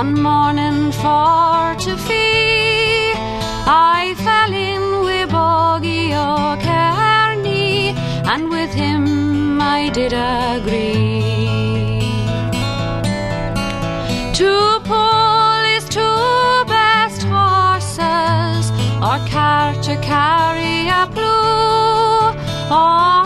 One morning for to fee, I fell in with Bogie O'Kearney, and with him I did agree. To pull his two best horses, or car to carry a blue, or